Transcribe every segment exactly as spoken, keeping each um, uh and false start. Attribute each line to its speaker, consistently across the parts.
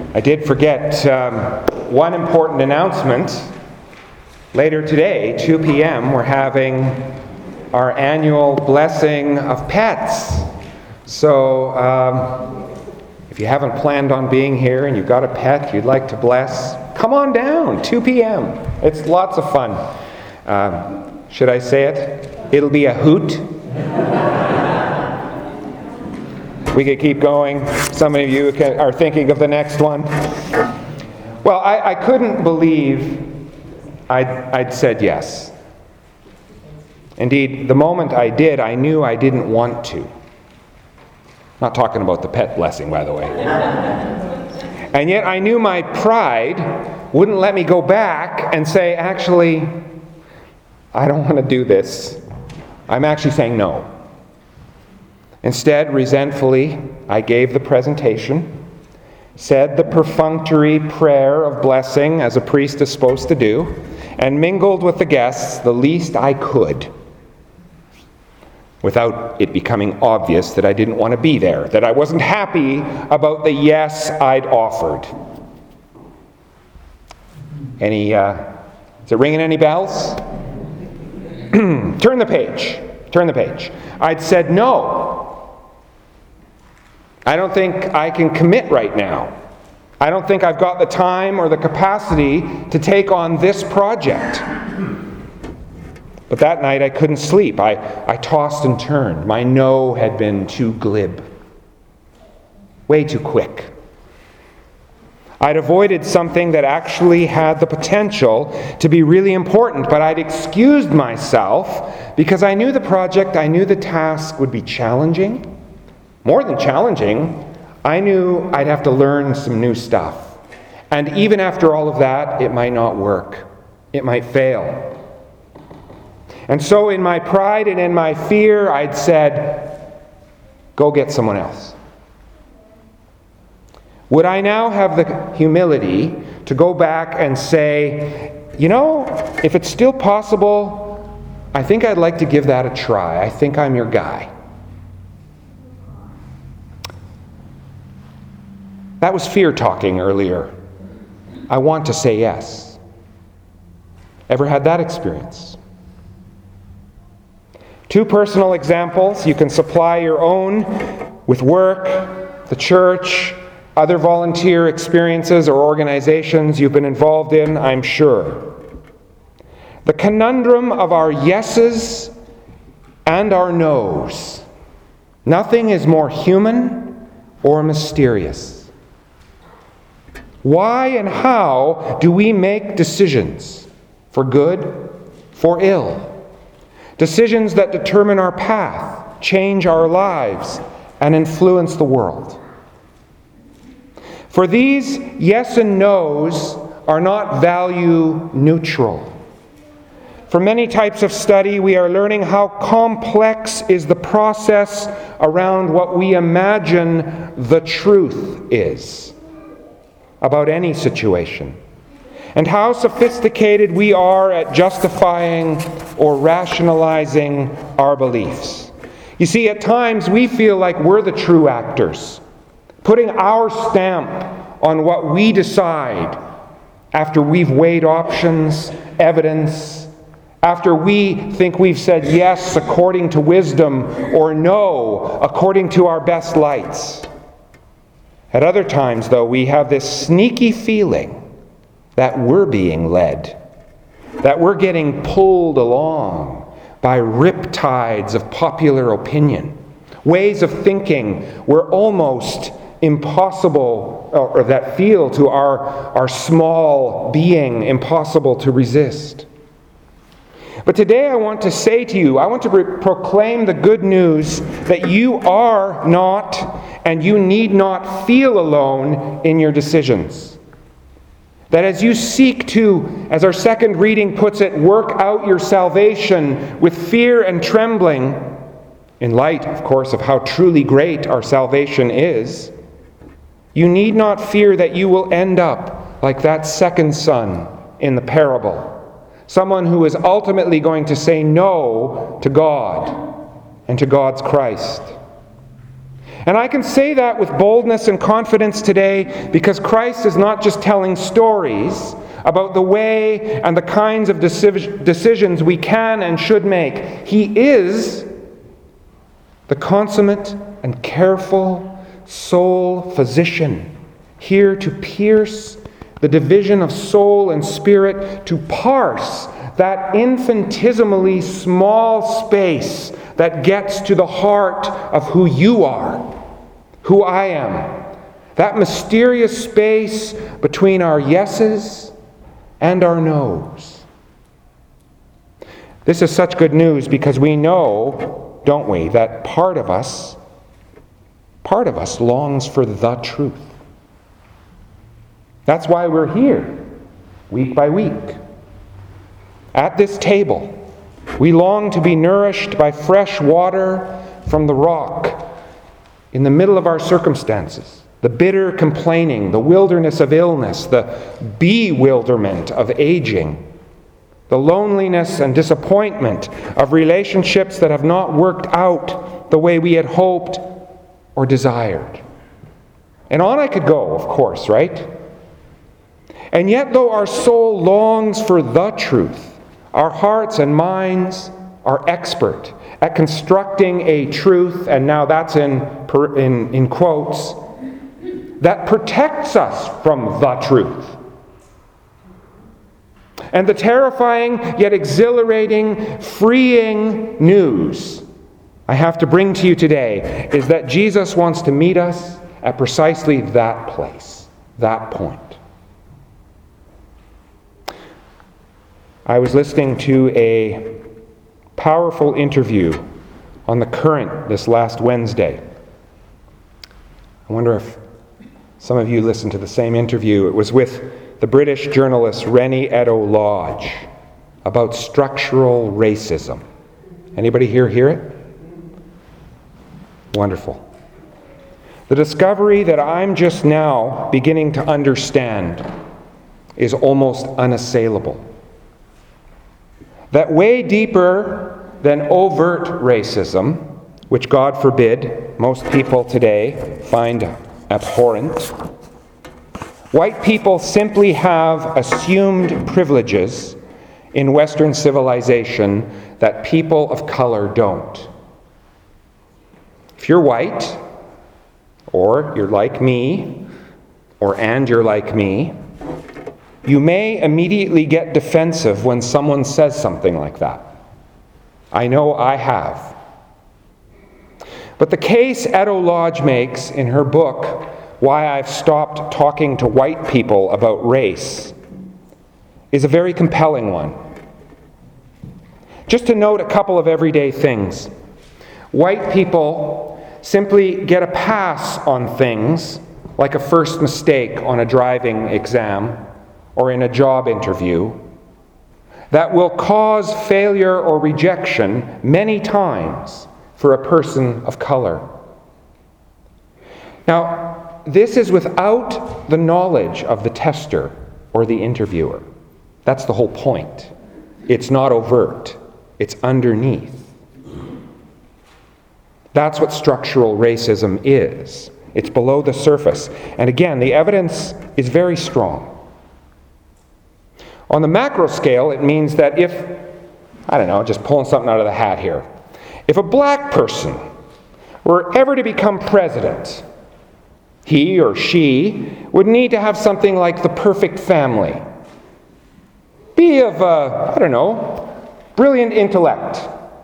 Speaker 1: I did forget um, one important announcement. Later today, two p.m., we're having our annual blessing of pets. So um, if you haven't planned on being here and you've got a pet you'd like to bless, come on down, two p.m. It's lots of fun. Um, should I say it? It'll be a hoot. We could keep going. Some of you are thinking of the next one. Well, I, I couldn't believe I'd, I'd said yes. Indeed, the moment I did, I knew I didn't want to. Not talking about the pet blessing, by the way. And yet I knew my pride wouldn't let me go back and say, actually, I don't want to do this. I'm actually saying no. Instead, resentfully, I gave the presentation, said the perfunctory prayer of blessing as a priest is supposed to do, and mingled with the guests the least I could, without it becoming obvious that I didn't want to be there, that I wasn't happy about the yes I'd offered. Any, uh, is it ringing any bells? Turn the page. Turn the page. I'd said no. I don't think I can commit right now. I don't think I've got the time or the capacity to take on this project. But that night I couldn't sleep. I, I tossed and turned. My no had been too glib. Way too quick. I'd avoided something that actually had the potential to be really important, but I'd excused myself because I knew the project, I knew the task would be challenging. More than challenging, I knew I'd have to learn some new stuff. And even after all of that, it might not work. It might fail. And so in my pride and in my fear, I'd said, go get someone else. Would I now have the humility to go back and say, you know, if it's still possible, I think I'd like to give that a try. I think I'm your guy. That was fear talking earlier. I want to say yes. Ever had that experience? Two personal examples. You can supply your own with work, the church, other volunteer experiences or organizations you've been involved in, I'm sure. The conundrum of our yeses and our nos. Nothing is more human or mysterious. Why and how do we make decisions? For good, for ill. Decisions that determine our path, change our lives, and influence the world. For these yes and no's are not value neutral. For many types of study, we are learning how complex is the process around what we imagine the truth is about any situation, and how sophisticated we are at justifying or rationalizing our beliefs. You see, at times we feel like we're the true actors, putting our stamp on what we decide after we've weighed options, evidence, after we think we've said yes according to wisdom or no according to our best lights. At other times, though, we have this sneaky feeling that we're being led, that we're getting pulled along by riptides of popular opinion, ways of thinking we're almost impossible, or that feel to our, our small being impossible to resist. But today I want to say to you, I want to re- proclaim the good news that you are not and you need not feel alone in your decisions. That as you seek to, as our second reading puts it, work out your salvation with fear and trembling, in light, of course, of how truly great our salvation is, you need not fear that you will end up like that second son in the parable. Someone who is ultimately going to say no to God and to God's Christ. And I can say that with boldness and confidence today because Christ is not just telling stories about the way and the kinds of decisions we can and should make. He is the consummate and careful soul physician, here to pierce the division of soul and spirit, to parse that infinitesimally small space that gets to the heart of who you are, who I am. That mysterious space between our yeses and our no's. This is such good news because we know, don't we, that part of us, part of us longs for the truth. That's why we're here, week by week. At this table, we long to be nourished by fresh water from the rock in the middle of our circumstances, the bitter complaining, the wilderness of illness, the bewilderment of aging, the loneliness and disappointment of relationships that have not worked out the way we had hoped or desired. And on I could go, of course, right? And yet, though our soul longs for the truth, our hearts and minds are expert at constructing a truth, and now that's in, in, in quotes, that protects us from the truth. And the terrifying yet exhilarating, freeing news I have to bring to you today is that Jesus wants to meet us at precisely that place, that point. I was listening to a powerful interview on The Current this last Wednesday. I wonder if some of you listened to the same interview. It was with the British journalist Rennie Edo-Lodge about structural racism. Anybody here hear it? Wonderful. The discovery that I'm just now beginning to understand is almost unassailable. That way deeper than overt racism, which God forbid most people today find abhorrent, white people simply have assumed privileges in Western civilization that people of color don't. If you're white, or you're like me, or and you're like me, you may immediately get defensive when someone says something like that. I know I have. But the case Edo-Lodge makes in her book, Why I've Stopped Talking to White People About Race, is a very compelling one. Just to note a couple of everyday things. White people simply get a pass on things like a first mistake on a driving exam or in a job interview that will cause failure or rejection many times for a person of color. Now, this is without the knowledge of the tester or the interviewer. That's the whole point. It's not overt. It's underneath. That's what structural racism is. It's below the surface. And again, the evidence is very strong. On the macro scale, it means that if, I don't know, just pulling something out of the hat here, if a black person were ever to become president, he or she would need to have something like the perfect family. Be of, uh, I don't know, brilliant intellect.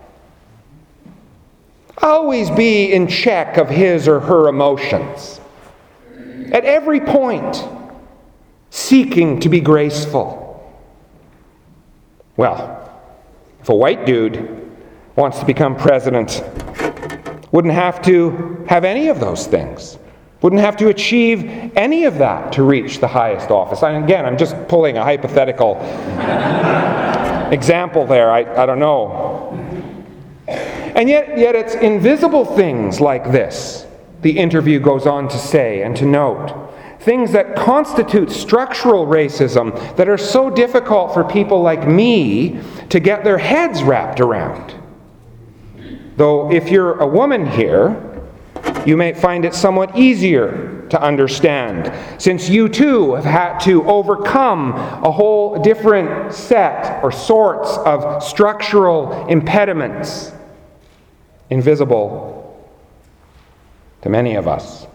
Speaker 1: Always be in check of his or her emotions. At every point, seeking to be graceful. Well, if a white dude wants to become president, wouldn't have to have any of those things. Wouldn't have to achieve any of that to reach the highest office. And again, I'm just pulling a hypothetical example there. I, I don't know. And yet, yet it's invisible things like this, the interview goes on to say and to note. Things that constitute structural racism that are so difficult for people like me to get their heads wrapped around. Though if you're a woman here, you may find it somewhat easier to understand, since you too have had to overcome a whole different set or sorts of structural impediments, invisible to many of us.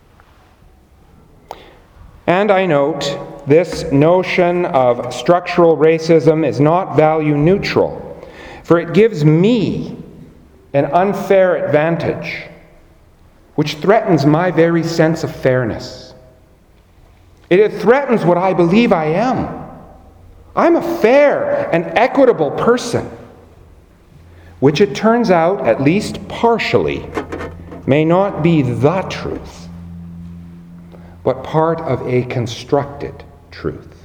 Speaker 1: And I note, this notion of structural racism is not value neutral, for it gives me an unfair advantage, which threatens my very sense of fairness. It threatens what I believe I am. I'm a fair and equitable person, which it turns out, at least partially, may not be the truth, but part of a constructed truth.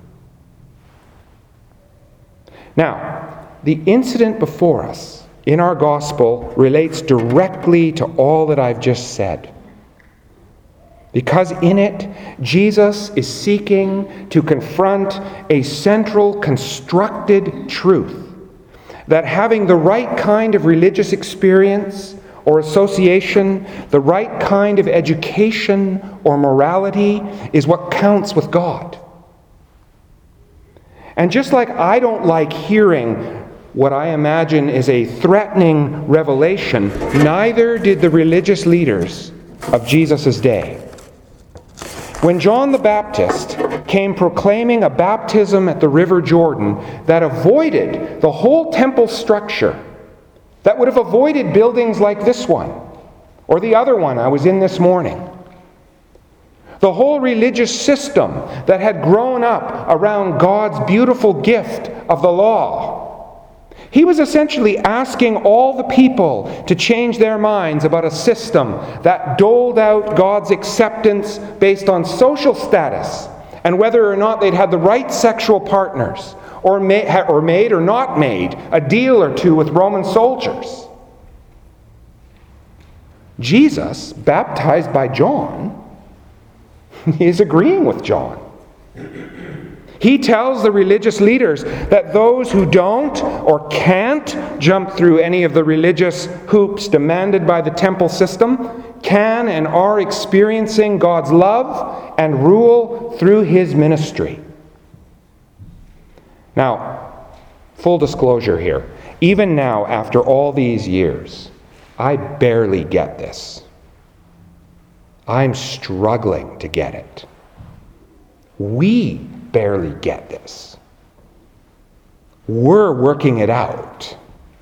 Speaker 1: Now, the incident before us in our gospel relates directly to all that I've just said, because in it, Jesus is seeking to confront a central constructed truth, that having the right kind of religious experience or association, the right kind of education or morality is what counts with God. And just like I don't like hearing what I imagine is a threatening revelation, neither did the religious leaders of Jesus' day. When John the Baptist came proclaiming a baptism at the River Jordan that avoided the whole temple structure, that would have avoided buildings like this one, or the other one I was in this morning, the whole religious system that had grown up around God's beautiful gift of the law, he was essentially asking all the people to change their minds about a system that doled out God's acceptance based on social status and whether or not they'd had the right sexual partners, or, ma- or made or not made a deal or two with Roman soldiers. Jesus, baptized by John, is agreeing with John. He tells the religious leaders that those who don't or can't jump through any of the religious hoops demanded by the temple system can and are experiencing God's love and rule through his ministry. Now, full disclosure here, even now after all these years, I barely get this. I'm struggling to get it. We barely get this. We're working it out.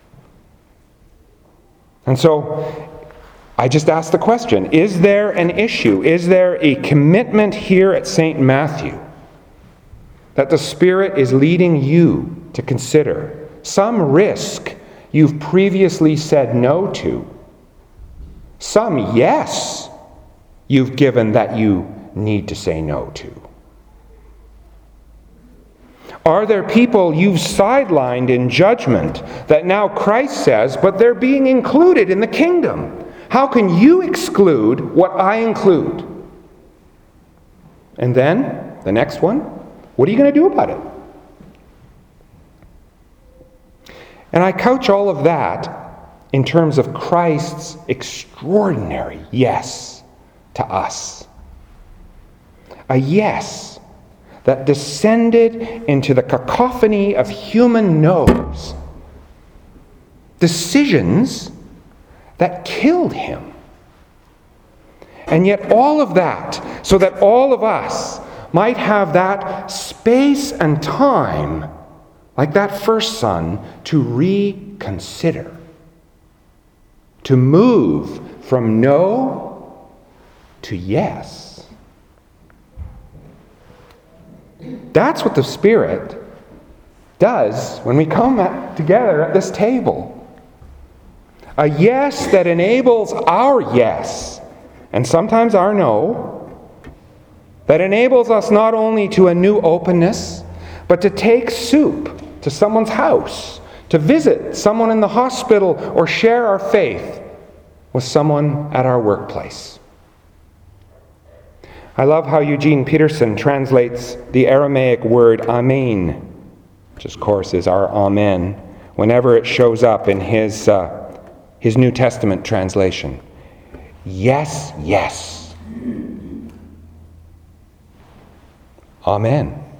Speaker 1: And so, I just asked the question, is there an issue? Is there a commitment here at Saint Matthew that the Spirit is leading you to consider? Some risk you've previously said no to. Some yes you've given that you need to say no to. Are there people you've sidelined in judgment that now Christ says, but they're being included in the kingdom? How can you exclude what I include? And then, the next one, what are you going to do about it? And I couch all of that in terms of Christ's extraordinary yes to us. A yes that descended into the cacophony of human no's. Decisions that killed him. And yet all of that, so that all of us might have that space and time, like that first son, to reconsider. To move from no to yes. That's what the Spirit does when we come at, together at this table. A yes that enables our yes, and sometimes our no, that enables us not only to a new openness, but to take soup to someone's house, to visit someone in the hospital, or share our faith with someone at our workplace. I love how Eugene Peterson translates the Aramaic word amen, which of course is our amen, whenever it shows up in his, uh, his New Testament translation. Yes, yes. Amen.